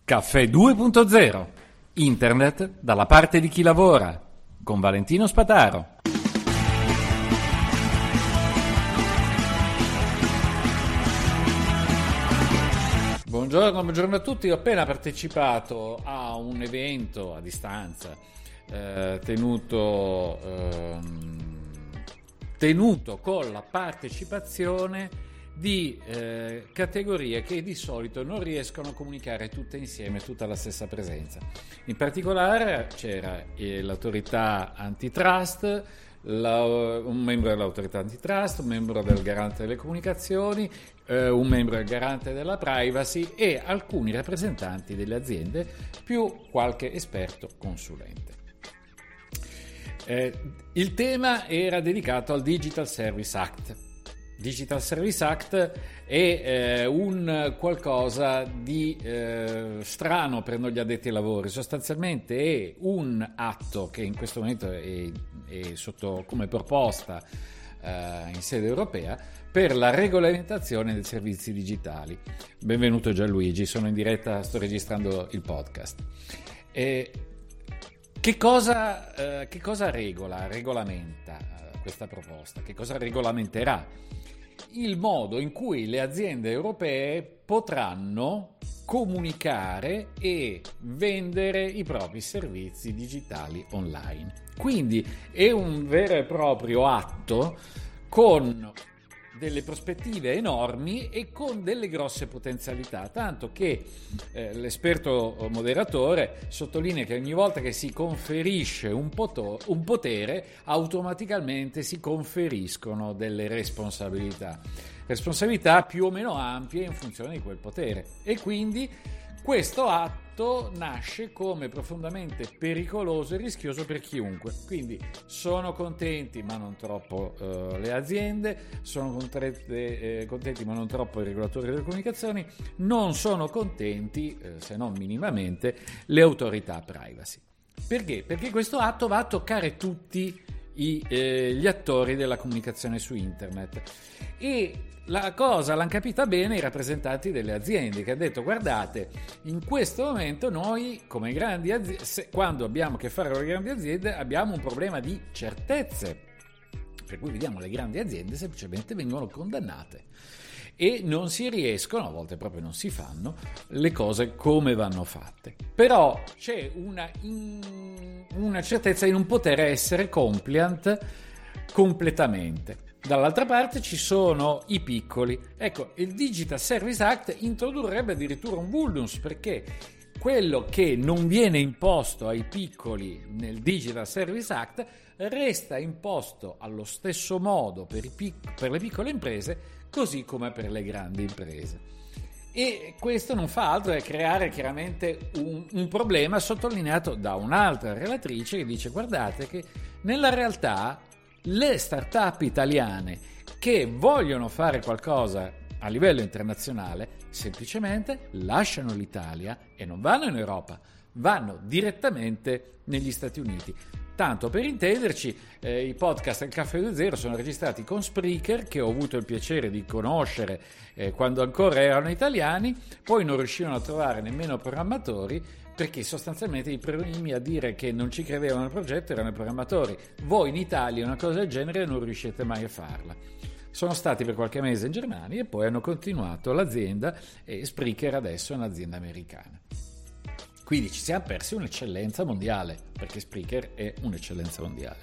Caffè 2.0. Internet dalla parte di chi lavora. Con Valentino Spataro. Buongiorno a tutti. Ho appena partecipato a un evento a distanza tenuto con la partecipazione di categorie che di solito non riescono a comunicare tutte insieme, tutta la stessa presenza. In particolare c'era l'autorità antitrust, un membro dell'autorità antitrust, un membro del garante delle comunicazioni, un membro del garante della privacy e alcuni rappresentanti delle aziende, più qualche esperto consulente. Il tema era dedicato al Digital Service Act. Digital Service Act è un qualcosa di strano per noi gli addetti ai lavori. Sostanzialmente è un atto che in questo momento è sotto come proposta in sede europea per la regolamentazione dei servizi digitali. Benvenuto Gianluigi, sono in diretta, sto registrando il podcast. Che cosa regolamenta questa proposta? Che cosa regolamenterà? Il modo in cui le aziende europee potranno comunicare e vendere i propri servizi digitali online. Quindi è un vero e proprio atto con delle prospettive enormi e con delle grosse potenzialità, tanto che l'esperto moderatore sottolinea che ogni volta che si conferisce un potere automaticamente si conferiscono delle responsabilità più o meno ampie in funzione di quel potere, e quindi questo atto nasce come profondamente pericoloso e rischioso per chiunque. Quindi sono contenti ma non troppo le aziende, sono contenti ma non troppo i regolatori delle comunicazioni, non sono contenti, se non minimamente, le autorità privacy. Perché? Perché questo atto va a toccare tutti gli attori della comunicazione su internet, e la cosa l'hanno capita bene i rappresentanti delle aziende, che hanno detto: guardate, in questo momento noi come grandi aziende, quando abbiamo a che fare con le grandi aziende, abbiamo un problema di certezze, per cui vediamo le grandi aziende semplicemente vengono condannate e non si riescono, a volte proprio non si fanno le cose come vanno fatte. Però c'è una certezza di non poter essere compliant completamente. Dall'altra parte ci sono i piccoli. Ecco, il Digital Service Act introdurrebbe addirittura un vulnus, perché quello che non viene imposto ai piccoli nel Digital Service Act resta imposto allo stesso modo per le piccole imprese, così come per le grandi imprese. E questo non fa altro che creare chiaramente un problema sottolineato da un'altra relatrice che dice: guardate che nella realtà le start-up italiane che vogliono fare qualcosa a livello internazionale semplicemente lasciano l'Italia e non vanno in Europa, vanno direttamente negli Stati Uniti. Tanto per intenderci, i podcast del Caffè 2.0 sono registrati con Spreaker, che ho avuto il piacere di conoscere quando ancora erano italiani, poi non riuscivano a trovare nemmeno programmatori, perché sostanzialmente i primi a dire che non ci credevano al progetto erano i programmatori. Voi in Italia una cosa del genere non riuscite mai a farla. Sono stati per qualche mese in Germania e poi hanno continuato l'azienda, e Spreaker adesso è un'azienda americana. Quindi ci siamo persi un'eccellenza mondiale, perché Spreaker è un'eccellenza mondiale.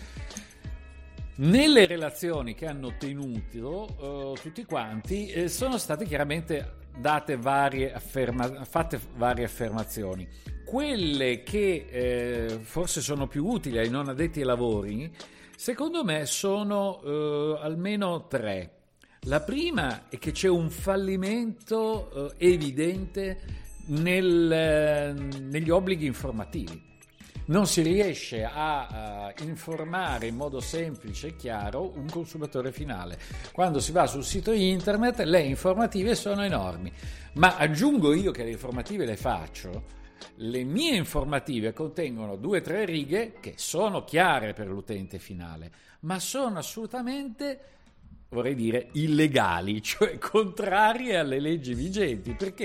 Nelle relazioni che hanno tenuto tutti quanti sono state chiaramente fatte varie affermazioni. Quelle che forse sono più utili ai non addetti ai lavori, secondo me sono almeno tre. La prima è che c'è un fallimento evidente negli obblighi informativi. Non si riesce a informare in modo semplice e chiaro un consumatore finale. Quando si va sul sito internet le informative sono enormi, ma aggiungo io che le informative le faccio, le mie informative contengono 2 o 3 righe che sono chiare per l'utente finale, ma sono assolutamente, vorrei dire, illegali, cioè contrarie alle leggi vigenti, perché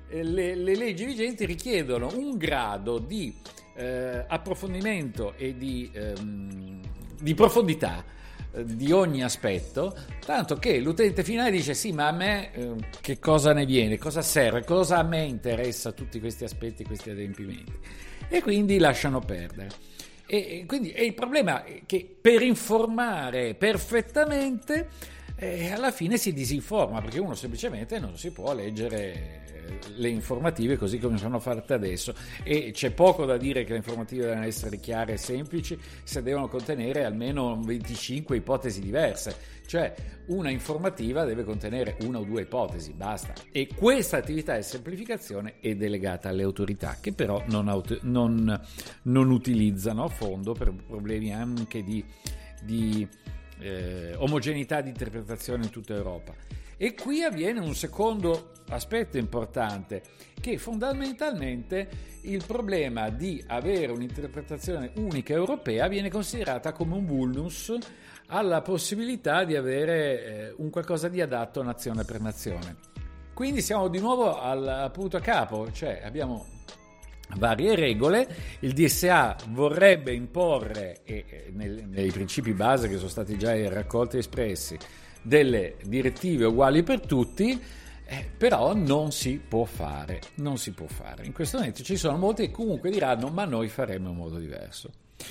le leggi vigenti richiedono un grado di approfondimento e di profondità di ogni aspetto, tanto che l'utente finale dice sì, ma a me che cosa ne viene, cosa serve, cosa a me interessa tutti questi aspetti, questi adempimenti, e quindi lasciano perdere. E quindi il problema è che per informare perfettamente alla fine si disinforma, perché uno semplicemente non si può leggere le informative così come sono fatte adesso, e c'è poco da dire che le informative devono essere chiare e semplici se devono contenere almeno 25 ipotesi diverse, cioè una informativa deve contenere una o due ipotesi, basta, e questa attività di semplificazione è delegata alle autorità, che però non utilizzano a fondo per problemi anche di omogeneità di interpretazione in tutta Europa. E qui avviene un secondo aspetto importante, che fondamentalmente il problema di avere un'interpretazione unica europea viene considerata come un vulnus alla possibilità di avere un qualcosa di adatto nazione per nazione. Quindi siamo di nuovo al punto a capo, cioè abbiamo varie regole, il DSA vorrebbe imporre, nei principi base che sono stati già raccolti e espressi, delle direttive uguali per tutti, però non si può fare. In questo momento ci sono molti che comunque diranno ma noi faremo in modo diverso.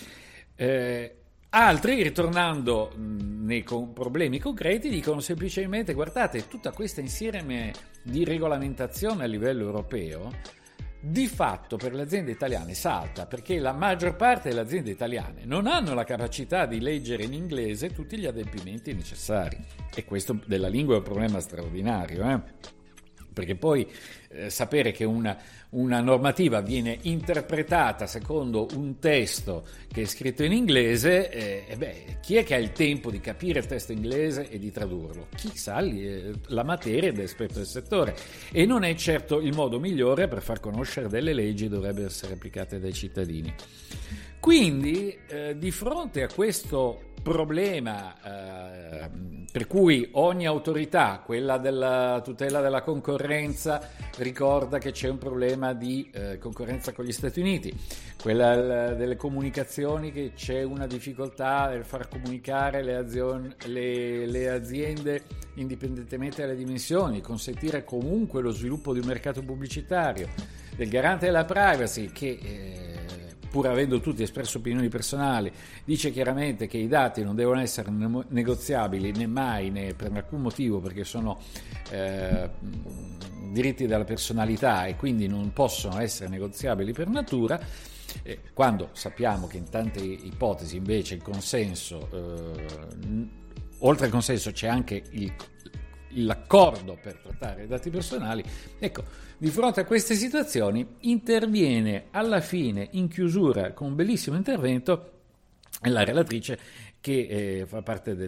Altri, ritornando nei problemi concreti, dicono semplicemente guardate, tutta questa insieme di regolamentazione a livello europeo di fatto per le aziende italiane salta, perché la maggior parte delle aziende italiane non hanno la capacità di leggere in inglese tutti gli adempimenti necessari, e questo della lingua è un problema straordinario, perché poi sapere che una normativa viene interpretata secondo un testo che è scritto in inglese, chi è che ha il tempo di capire il testo inglese e di tradurlo? Chi sa la materia ed è esperto del settore, e non è certo il modo migliore per far conoscere delle leggi che dovrebbero essere applicate dai cittadini. Quindi di fronte a questo problema per cui ogni autorità, quella della tutela della concorrenza, ricorda che c'è un problema di concorrenza con gli Stati Uniti, quella delle comunicazioni, che c'è una difficoltà nel far comunicare le aziende indipendentemente dalle dimensioni, consentire comunque lo sviluppo di un mercato pubblicitario, del garante della privacy che pur avendo tutti espresso opinioni personali, dice chiaramente che i dati non devono essere negoziabili né mai, né per alcun motivo, perché sono diritti della personalità e quindi non possono essere negoziabili per natura, quando sappiamo che in tante ipotesi invece il consenso, oltre al consenso c'è anche l'accordo per trattare i dati personali. Ecco, di fronte a queste situazioni interviene alla fine, in chiusura, con un bellissimo intervento, la relatrice che fa parte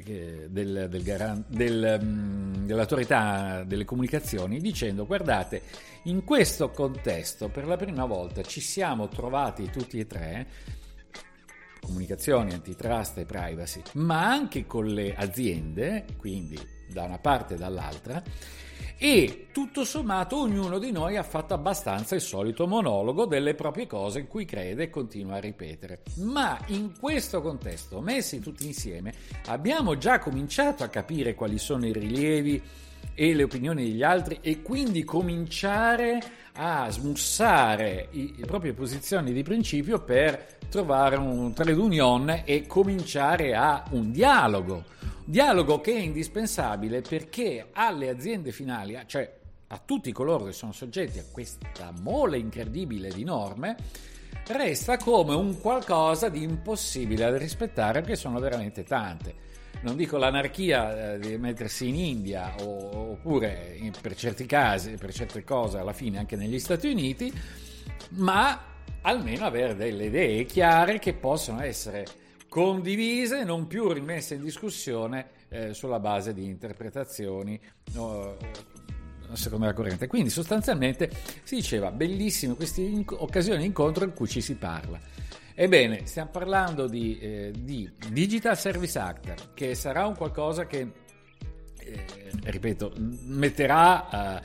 dell'autorità delle comunicazioni, dicendo guardate, in questo contesto per la prima volta ci siamo trovati tutti e tre, comunicazioni, antitrust e privacy, ma anche con le aziende, quindi da una parte e dall'altra, e tutto sommato ognuno di noi ha fatto abbastanza il solito monologo delle proprie cose in cui crede e continua a ripetere. Ma in questo contesto, messi tutti insieme, abbiamo già cominciato a capire quali sono i rilievi e le opinioni degli altri, e quindi cominciare a smussare le proprie posizioni di principio per trovare un trade union e cominciare a un dialogo che è indispensabile, perché alle aziende finali, cioè a tutti coloro che sono soggetti a questa mole incredibile di norme, resta come un qualcosa di impossibile da rispettare, perché sono veramente tante. Non dico l'anarchia di mettersi in India oppure per certi casi, per certe cose alla fine anche negli Stati Uniti, ma almeno avere delle idee chiare che possono essere condivise, non più rimesse in discussione sulla base di interpretazioni secondo la corrente. Quindi sostanzialmente si diceva bellissime queste occasioni di incontro in cui ci si parla. Ebbene, stiamo parlando di Digital Service Act, che sarà un qualcosa che, ripeto, metterà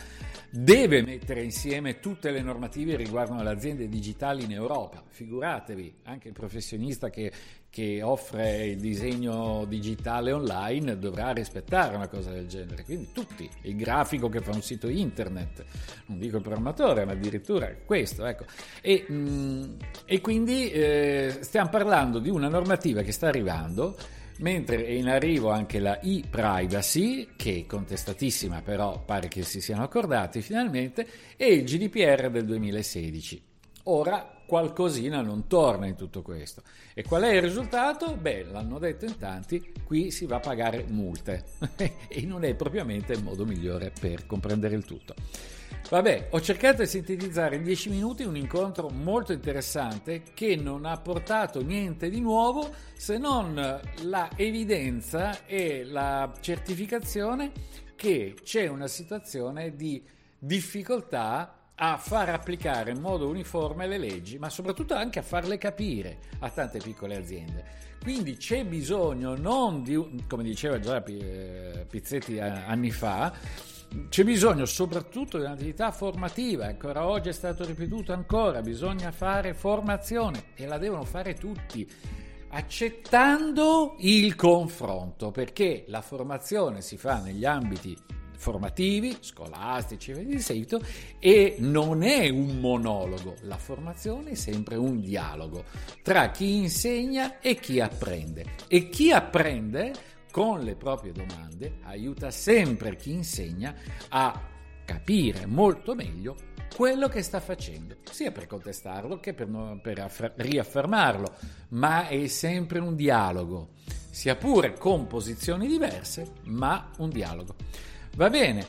deve mettere insieme tutte le normative riguardano le aziende digitali in Europa. Figuratevi, anche il professionista che offre il disegno digitale online dovrà rispettare una cosa del genere, quindi tutti, il grafico che fa un sito internet, non dico il programmatore, ma addirittura questo, ecco. E quindi stiamo parlando di una normativa che sta arrivando, mentre è in arrivo anche la e-privacy, che è contestatissima, però pare che si siano accordati finalmente, e il GDPR del 2016. Ora qualcosina non torna in tutto questo. E qual è il risultato? Beh, l'hanno detto in tanti, qui si va a pagare multe e non è propriamente il modo migliore per comprendere il tutto. Vabbè, ho cercato di sintetizzare in 10 minuti un incontro molto interessante che non ha portato niente di nuovo se non la evidenza e la certificazione che c'è una situazione di difficoltà a far applicare in modo uniforme le leggi, ma soprattutto anche a farle capire a tante piccole aziende. Quindi c'è bisogno non di, come diceva già Pizzetti anni fa, c'è bisogno soprattutto di un'attività formativa. Ancora oggi è stato ripetuto ancora, bisogna fare formazione e la devono fare tutti, accettando il confronto, perché la formazione si fa negli ambiti formativi, scolastici e di seguito, e non è un monologo. La formazione è sempre un dialogo tra chi insegna e chi apprende, e chi apprende con le proprie domande aiuta sempre chi insegna a capire molto meglio quello che sta facendo, sia per contestarlo che per riaffermarlo, ma è sempre un dialogo, sia pure con posizioni diverse, ma un dialogo. Va bene,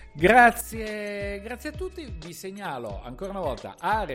grazie a tutti. Vi segnalo ancora una volta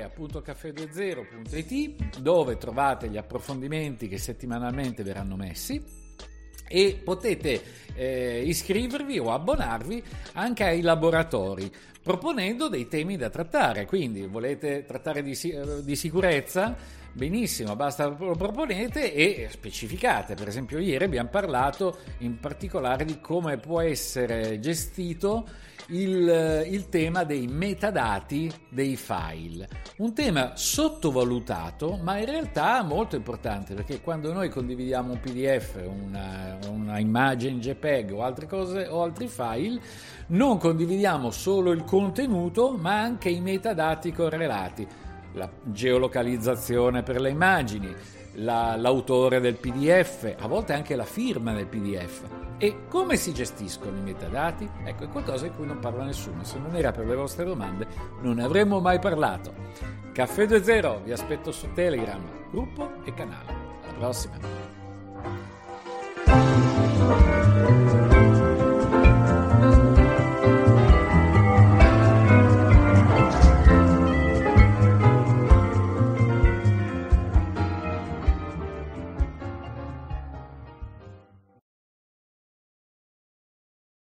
area.caffè20.it, dove trovate gli approfondimenti che settimanalmente verranno messi, e potete iscrivervi o abbonarvi anche ai laboratori proponendo dei temi da trattare. Quindi volete trattare di sicurezza? Benissimo, basta lo proponete e specificate. Per esempio ieri abbiamo parlato in particolare di come può essere gestito il tema dei metadati dei file, un tema sottovalutato ma in realtà molto importante, perché quando noi condividiamo un PDF, una immagine JPEG o altre cose o altri file, non condividiamo solo il contenuto ma anche i metadati correlati, la geolocalizzazione per le immagini, l'autore del PDF, a volte anche la firma del PDF. E come si gestiscono i metadati? Ecco, è qualcosa di cui non parla nessuno. Se non era per le vostre domande non ne avremmo mai parlato. Caffè 2.0, vi aspetto su Telegram, gruppo e canale. Alla prossima!